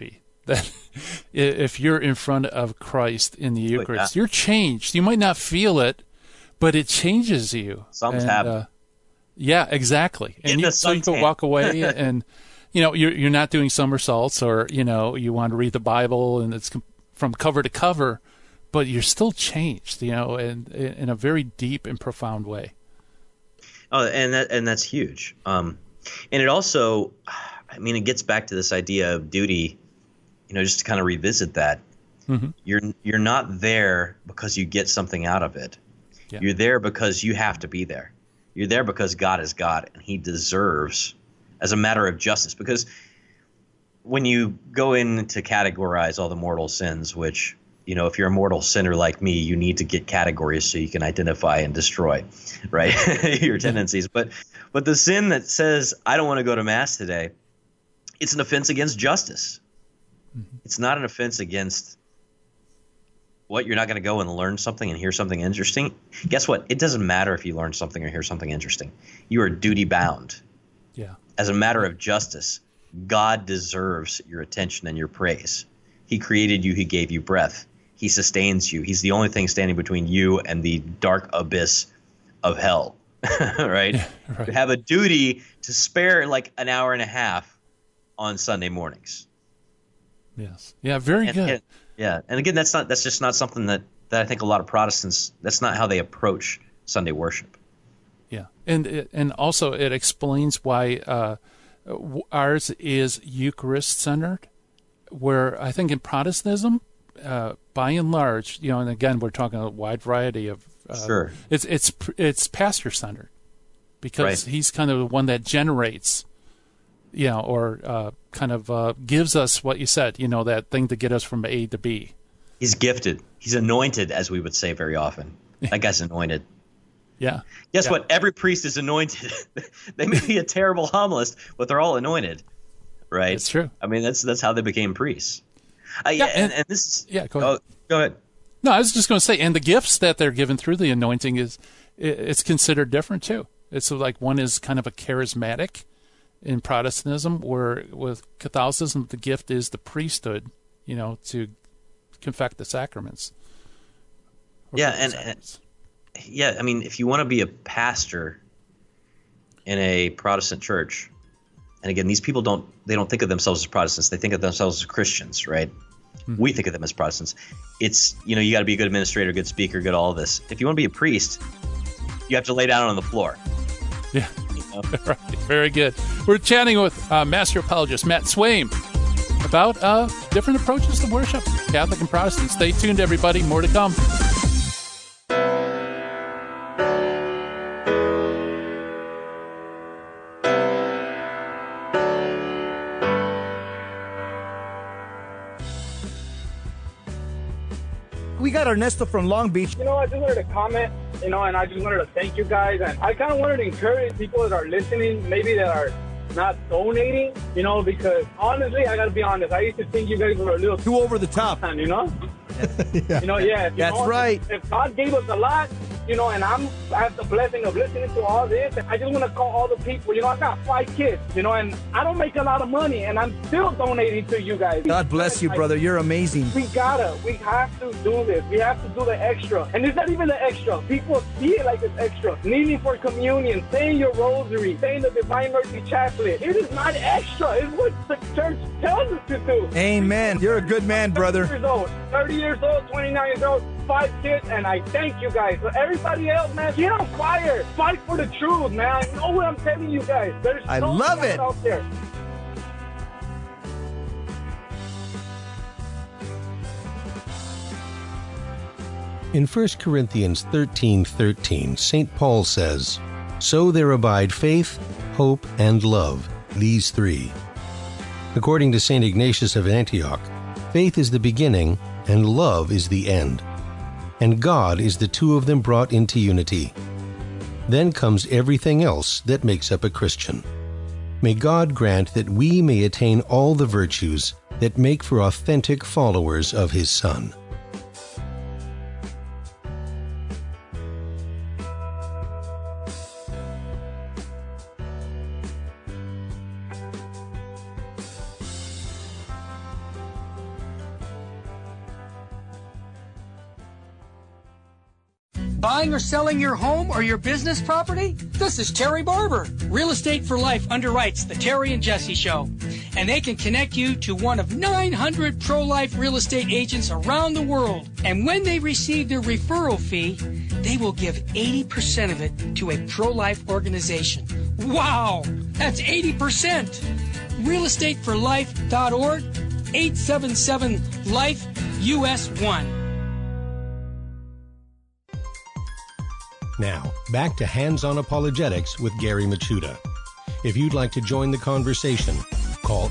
that if you're in front of Christ in the Eucharist, yeah. you're changed. You might not feel it, but it changes you. Something's happening. Yeah, exactly. And so you can walk away and, you're not doing somersaults or, you want to read the Bible and it's from cover to cover, but you're still changed, and in a very deep and profound way. Oh, and that's huge. And it also, it gets back to this idea of duty, just to kind of revisit that. Mm-hmm. You're not there because you get something out of it. Yeah. You're there because you have to be there. You're there because God is God and he deserves, as a matter of justice. Because when you go in to categorize all the mortal sins, which, if you're a mortal sinner like me, you need to get categories so you can identify and destroy, right, your tendencies. But the sin that says, I don't want to go to Mass today, it's an offense against justice. Mm-hmm. It's not an offense against what, you're not going to go and learn something and hear something interesting. Guess what? It doesn't matter if you learn something or hear something interesting. You are duty bound. Yeah. As a matter of justice, God deserves your attention and your praise. He created you. He gave you breath. He sustains you. He's the only thing standing between you and the dark abyss of hell, right? Yeah, right? You have a duty to spare like an hour and a half on Sunday mornings. Yes. Yeah, very good. And again, that's just not something that I think a lot of Protestants, that's not how they approach Sunday worship. Yeah, and also it explains why ours is Eucharist-centered, where I think in Protestantism, by and large, and again we're talking a wide variety of. Sure. It's pastor-centered, because he's kind of the one that generates, or kind of gives us what you said, that thing to get us from A to B. He's gifted. He's anointed, as we would say very often. That guy's anointed. Yeah. Guess what? Every priest is anointed. They may be a terrible homilist, but they're all anointed, right? It's true. That's how they became priests. And this is, go ahead. Go ahead. No, I was just going to say, and the gifts that they're given through the anointing it's considered different too. It's like one is kind of a charismatic in Protestantism, where with Catholicism the gift is the priesthood, to confect the sacraments. If you want to be a pastor in a Protestant church, and again, these people don't think of themselves as Protestants. They think of themselves as Christians, right? Mm-hmm. We think of them as Protestants. It's, you got to be a good administrator, good speaker, good all of this. If you want to be a priest, you have to lay down on the floor. Yeah. Right. Very good. We're chatting with Master Apologist Matt Swaim about different approaches to worship, Catholic and Protestant. Stay tuned, everybody. More to come. We got Ernesto from Long Beach. I just wanted to comment, and I just wanted to thank you guys. And I kind of wanted to encourage people that are listening, maybe that are not donating, because honestly, I got to be honest. I used to think you guys were a little too over the top. Yeah. That's right. If God gave us a lot, and I have the blessing of listening to all this, I just want to call all the people. I got 5 kids, and I don't make a lot of money, and I'm still donating to you guys. God bless you, brother. You're amazing. We have to do this. We have to do the extra. And it's not even the extra. People see it like it's extra. Kneeling for communion, saying your rosary, saying the Divine Mercy Chaplet. It is not extra. It's what the church tells us to do. Amen. You're a good man, brother. 30 years old, 29 years old, 5 kids, and I thank you guys. So everybody else, man, get on fire. Fight for the truth, man. I know what I'm telling you guys. I love it out there. In 1 Corinthians 13:13, St. Paul says, "So there abide faith, hope, and love, these 3." According to St. Ignatius of Antioch, faith is the beginning and love is the end. And God is the 2 of them brought into unity. Then comes everything else that makes up a Christian. May God grant that we may attain all the virtues that make for authentic followers of His Son. Buying or selling your home or your business property? This is Terry Barber. Real Estate for Life underwrites the Terry and Jesse Show. And they can connect you to one of 900 pro-life real estate agents around the world. And when they receive their referral fee, they will give 80% of it to a pro-life organization. Wow! That's 80%! realestateforlife.org, 877-LIFE-US1. Now, back to Hands-On Apologetics with Gary Michuta. If you'd like to join the conversation, call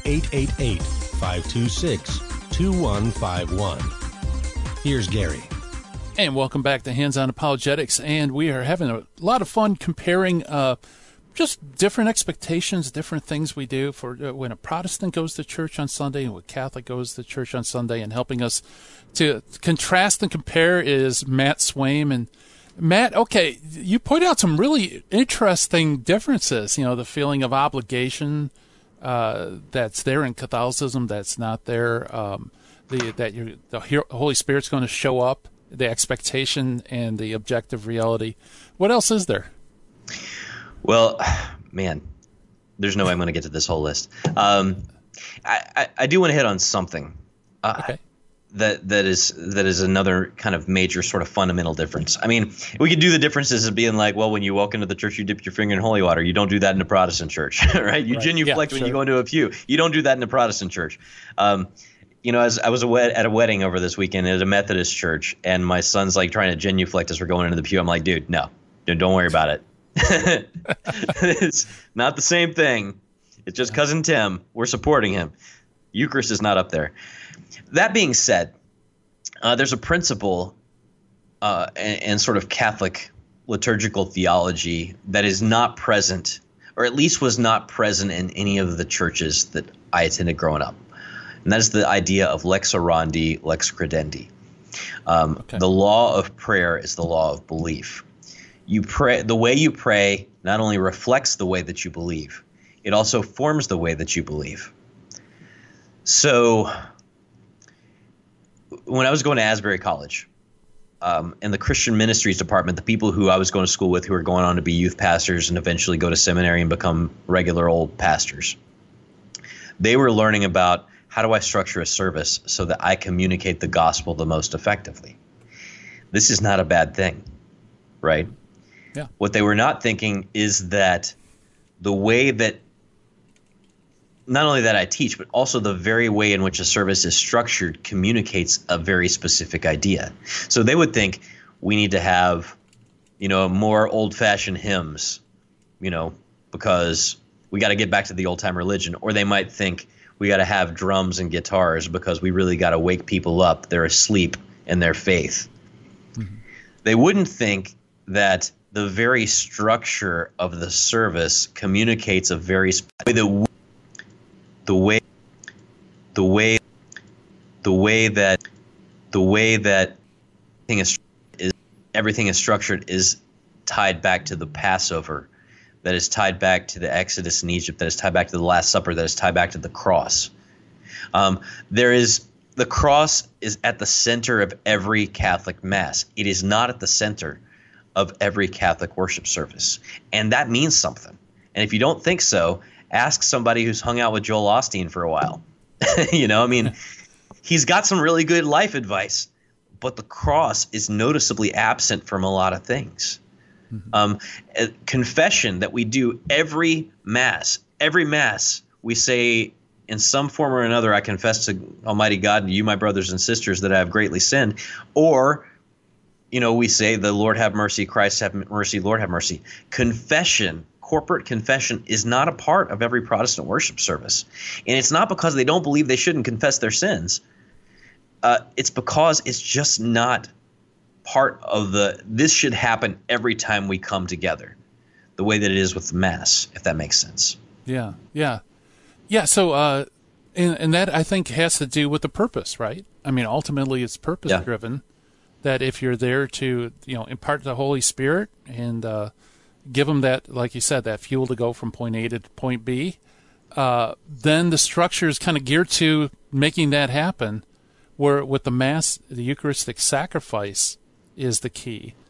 888-526-2151. Here's Gary. And welcome back to Hands-On Apologetics. And we are having a lot of fun comparing just different expectations, different things we do for when a Protestant goes to church on Sunday and when a Catholic goes to church on Sunday. And helping us to contrast and compare is Matt Swaim. And Matt, okay, you point out some really interesting differences. You know, the feeling of obligation that's there in Catholicism that's not there. The Holy Spirit's going to show up, the expectation and the objective reality. What else is there? Well, man, there's no way I'm going to get to this whole list. I do want to hit on something. Okay. That is another kind of major sort of fundamental difference. I mean, we could do the differences of being like, well, when you walk into the church, you dip your finger in holy water. You don't do that in a Protestant church, right? You genuflect when you go into a pew. You don't do that in a Protestant church. As I was at a wedding over this weekend at a Methodist church, and my son's like trying to genuflect as we're going into the pew. I'm like, dude, no, don't worry about it. It's not the same thing. It's just Cousin Tim. We're supporting him. Eucharist is not up there. That being said, there's a principle and sort of Catholic liturgical theology that is not present, or at least was not present in any of the churches that I attended growing up. And that is the idea of lex orandi, lex credendi. The law of prayer is the law of belief. You pray. The way you pray not only reflects the way that you believe, it also forms the way that you believe. So when I was going to Asbury College, in the Christian Ministries department, the people who I was going to school with who were going on to be youth pastors and eventually go to seminary and become regular old pastors, they were learning about how do I structure a service so that I communicate the gospel the most effectively. This is not a bad thing, right? Yeah. What they were not thinking is that the way that not only that I teach, but also the very way in which a service is structured communicates a very specific idea. So they would think we need to have, more old-fashioned hymns, because we got to get back to the old-time religion. Or they might think we got to have drums and guitars because we really got to wake people up. They're asleep in their faith. Mm-hmm. They wouldn't think that the very structure of the service communicates a very the way that everything is structured is tied back to the Passover, that is tied back to the Exodus in Egypt, that is tied back to the Last Supper, that is tied back to the cross. The cross is at the center of every Catholic Mass. It is not at the center of every Catholic worship service, and that means something. And if you don't think so, ask somebody who's hung out with Joel Osteen for a while. He's got some really good life advice, but the cross is noticeably absent from a lot of things. Mm-hmm. Confession that we do every Mass we say in some form or another, I confess to Almighty God and you, my brothers and sisters, that I have greatly sinned. Or, we say, the Lord have mercy, Christ have mercy, Lord have mercy. Confession, corporate confession, is not a part of every Protestant worship service. And it's not because they don't believe they shouldn't confess their sins. It's because it's just not part of this should happen every time we come together, the way that it is with the Mass, if that makes sense. Yeah. So, and that I think has to do with the purpose, right? I mean, ultimately it's purpose driven. That if you're there to, impart the Holy Spirit and give them that, like you said, that fuel to go from point A to point B, then the structure is kind of geared to making that happen. Where with the Mass, the Eucharistic sacrifice is the key.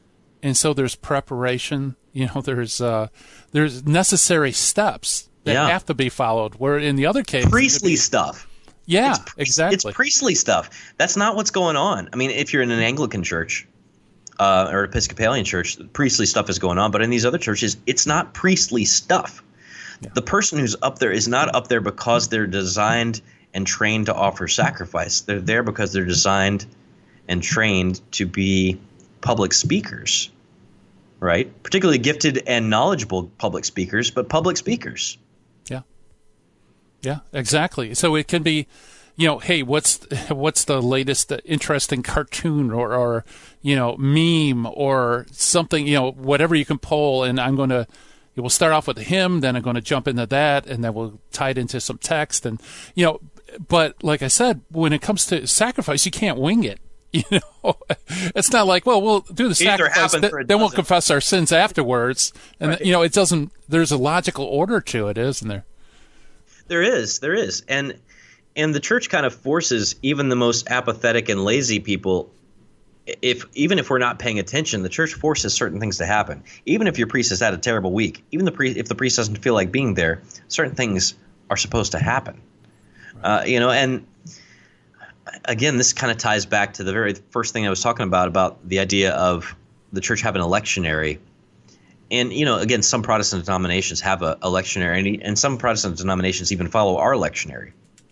And so there's preparation, there's necessary steps that have to be followed, where in the other case... Priestly stuff. Yeah, exactly. It's priestly stuff. That's not what's going on. I mean, if you're in an Anglican church or Episcopalian church, priestly stuff is going on. But in these other churches, it's not priestly stuff. Yeah. The person who's up there is not up there because they're designed and trained to offer sacrifice. They're there because they're designed and trained to be public speakers, right? Particularly gifted and knowledgeable public speakers, but public speakers. Yeah, exactly. So it can be, hey, what's the latest interesting cartoon or meme or something, whatever you can pull, and we'll start off with a hymn, then I'm going to jump into that, and then we'll tie it into some text, and but like I said, when it comes to sacrifice, you can't wing it. It's not like, well, we'll do the sacrifice, then we'll confess our sins afterwards, and it doesn't. There's a logical order to it, isn't there? There is, and the church kind of forces even the most apathetic and lazy people. Even if we're not paying attention, the church forces certain things to happen. Even if your priest has had a terrible week, if the priest doesn't feel like being there, certain things are supposed to happen. Right. And again, this kind of ties back to the very first thing I was talking about the idea of the church having a lectionary. And, again, some Protestant denominations have a lectionary, and some Protestant denominations even follow our lectionary.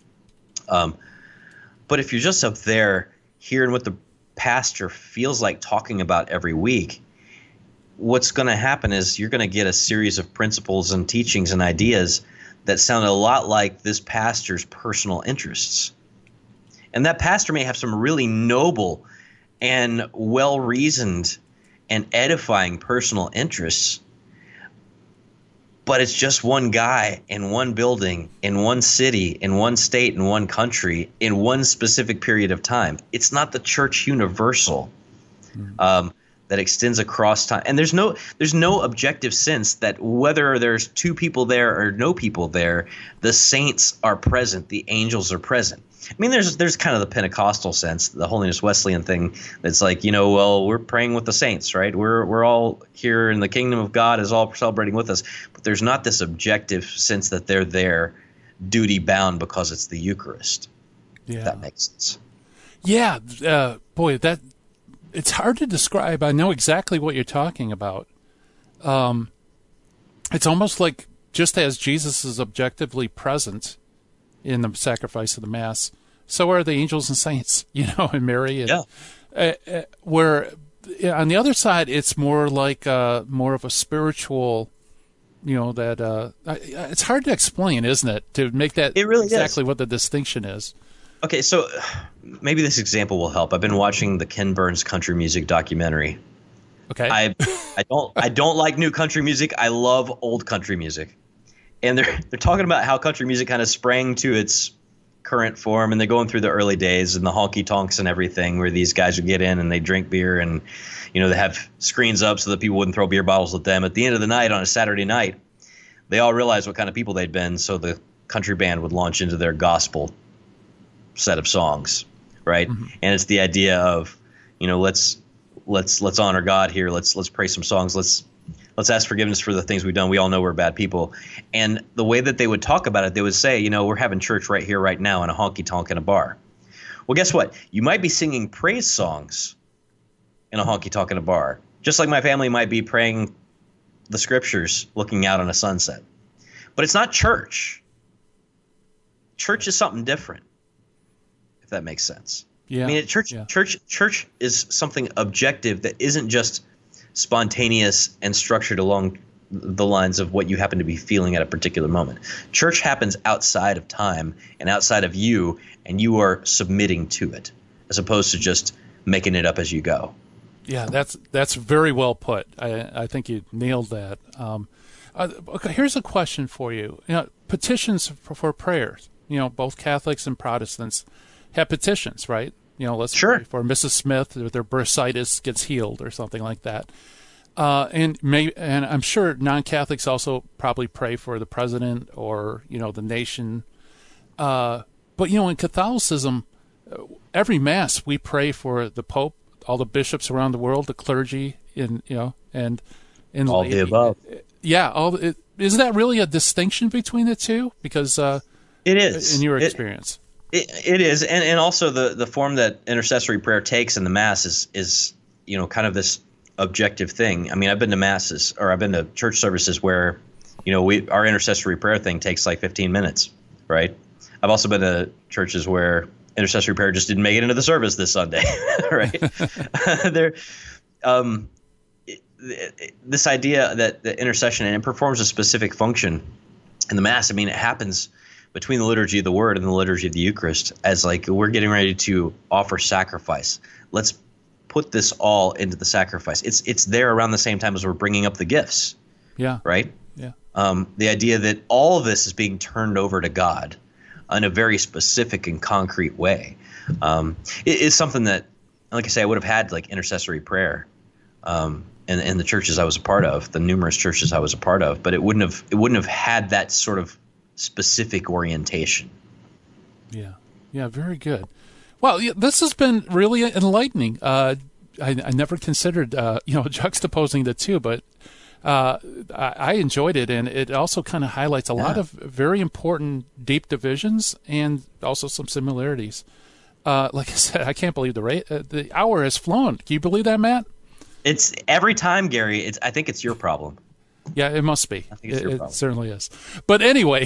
But if you're just up there hearing what the pastor feels like talking about every week, what's going to happen is you're going to get a series of principles and teachings and ideas that sound a lot like this pastor's personal interests. And that pastor may have some really noble and well-reasoned and edifying personal interests, but it's just one guy in one building, in one city, in one state, in one country, in one specific period of time. It's not the church universal that extends across time. And there's no objective sense that whether there's two people there or no people there, the saints are present, the angels are present. I mean, there's kind of the Pentecostal sense, the Holiness Wesleyan thing that's like, well, we're praying with the saints, right? We're all here and the kingdom of God is all celebrating with us. But there's not this objective sense that they're there duty bound because it's the Eucharist. Yeah. If that makes sense. Yeah. Boy, it's hard to describe. I know exactly what you're talking about. It's almost like just as Jesus is objectively present in the sacrifice of the Mass, so are the angels and saints, and Mary. And, where on the other side, it's more like more of a spiritual, that it's hard to explain, isn't it? To make that exactly what the distinction is. Okay, so maybe this example will help. I've been watching the Ken Burns country music documentary. Okay. I don't like new country music. I love old country music. And they're talking about how country music kind of sprang to its current form, and they're going through the early days and the honky tonks and everything, where these guys would get in and they drink beer and they have screens up so that people wouldn't throw beer bottles at them. At the end of the night, on a Saturday night, they all realized what kind of people they'd been, so the country band would launch into their gospel set of songs, right? Mm-hmm. And it's the idea of let's honor God here. Let's pray some songs. Let's ask forgiveness for the things we've done. We all know we're bad people. And the way that they would talk about it, they would say, we're having church right here, right now in a honky-tonk in a bar. Well, guess what? You might be singing praise songs in a honky-tonk in a bar, just like my family might be praying the scriptures looking out on a sunset. But it's not church. Church is something different, if that makes sense. Yeah. I mean, church is something objective that isn't just spontaneous and structured along the lines of what you happen to be feeling at a particular moment. Church happens outside of time and outside of you, and you are submitting to it, as opposed to just making it up as you go. Yeah, that's very well put. I think you nailed that. Okay, here's a question for you. Petitions for prayers. Both Catholics and Protestants have petitions, right? Let's pray for Mrs. Smith, their bursitis gets healed or something like that. And I'm sure non-Catholics also probably pray for the president or, the nation. But, in Catholicism, every Mass we pray for the Pope, all the bishops around the world, the clergy, and all the above. Yeah, isn't that really a distinction between the two? Because it is in your experience. It is, and also the form that intercessory prayer takes in the Mass is kind of this objective thing. I mean, I've been to church services where our intercessory prayer thing takes like 15 minutes, right? I've also been to churches where intercessory prayer just didn't make it into the service this Sunday, right? This idea that the intercession, and it performs a specific function in the Mass. I mean, it happens between the liturgy of the Word and the liturgy of the Eucharist as like we're getting ready to offer sacrifice. Let's put this all into the sacrifice. It's there around the same time as we're bringing up the gifts. Yeah. Right? Yeah. The idea that all of this is being turned over to God in a very specific and concrete way. It is something that, like I say, I would have had like intercessory prayer in the churches I was a part of, the numerous churches I was a part of, but it wouldn't have had that sort of specific orientation. Yeah. Yeah, very good. Well, this has been really enlightening. I never considered, juxtaposing the two, but I enjoyed it, and it also kind of highlights a lot of very important deep divisions and also some similarities. Like I said, I can't believe the hour has flown. Can you believe that, Matt? It's every time, Gary. I think it's your problem. Yeah, it must be. I think it's your problem. It certainly is. But anyway,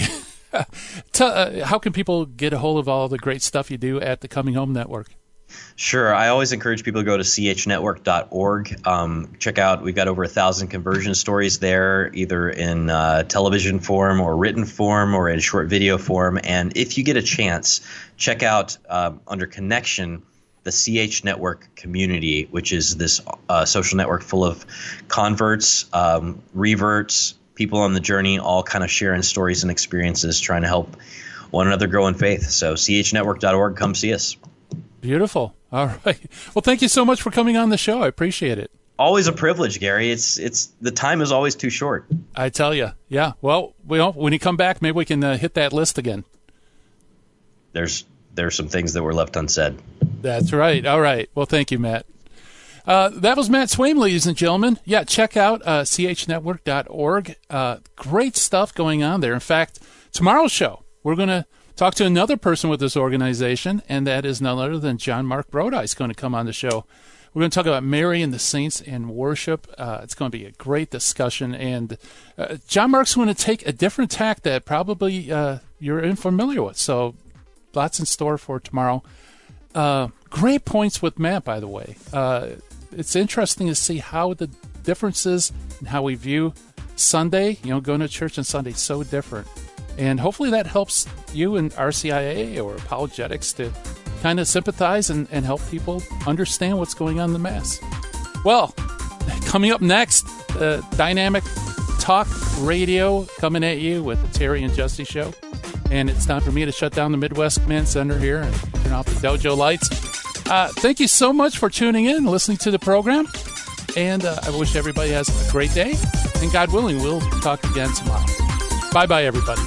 how can people get a hold of all the great stuff you do at the Coming Home Network? Sure. I always encourage people to go to chnetwork.org. Check out, we've got over 1,000 conversion stories there, either in television form or written form or in short video form. And if you get a chance, check out under Connection, the CH Network community, which is this social network full of converts, reverts, people on the journey, all kind of sharing stories and experiences, trying to help one another grow in faith. So chnetwork.org, come see us. Beautiful. All right. Well, thank you so much for coming on the show. I appreciate it. Always a privilege, Gary. It's the time is always too short. I tell you. Yeah. Well, when you come back, maybe we can hit that list again. There's some things that were left unsaid. That's right. All right. Well, thank you, Matt. That was Matt Swaim, ladies and gentlemen. Yeah, check out chnetwork.org. Great stuff going on there. In fact, tomorrow's show, we're going to talk to another person with this organization, and that is none other than John Mark Brodice going to come on the show. We're going to talk about Mary and the Saints and worship. It's going to be a great discussion, and John Mark's going to take a different tack that probably you're unfamiliar with, so lots in store for tomorrow. Great points with Matt, by the way. It's interesting to see how the differences in how we view Sunday, going to church on Sunday, is so different. And hopefully that helps you in RCIA or apologetics to kind of sympathize and help people understand what's going on in the Mass. Well, coming up next, Dynamic Talk Radio coming at you with the Terry and Jesse Show. And it's time for me to shut down the Midwest Command Center here and turn off the dojo lights. Thank you so much for tuning in and listening to the program. And I wish everybody has a great day. And God willing, we'll talk again tomorrow. Bye-bye, everybody.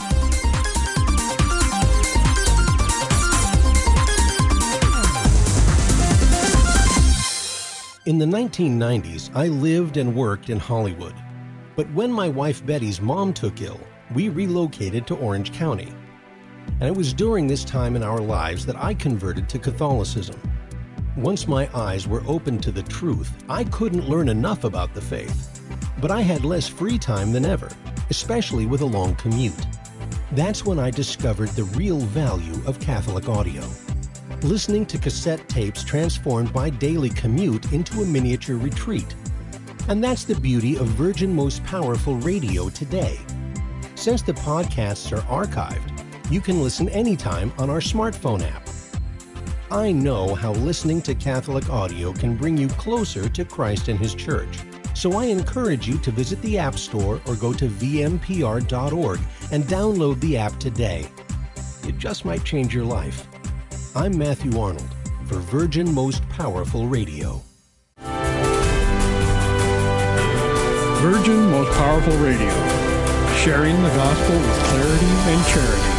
In the 1990s, I lived and worked in Hollywood. But when my wife Betty's mom took ill, we relocated to Orange County. And it was during this time in our lives that I converted to Catholicism. Once my eyes were opened to the truth, I couldn't learn enough about the faith. But I had less free time than ever, especially with a long commute. That's when I discovered the real value of Catholic audio. Listening to cassette tapes transformed my daily commute into a miniature retreat. And that's the beauty of Virgin Most Powerful Radio today. Since the podcasts are archived, you can listen anytime on our smartphone app. I know how listening to Catholic audio can bring you closer to Christ and His Church. So I encourage you to visit the App Store or go to vmpr.org and download the app today. It just might change your life. I'm Matthew Arnold for Virgin Most Powerful Radio. Virgin Most Powerful Radio, sharing the gospel with clarity and charity.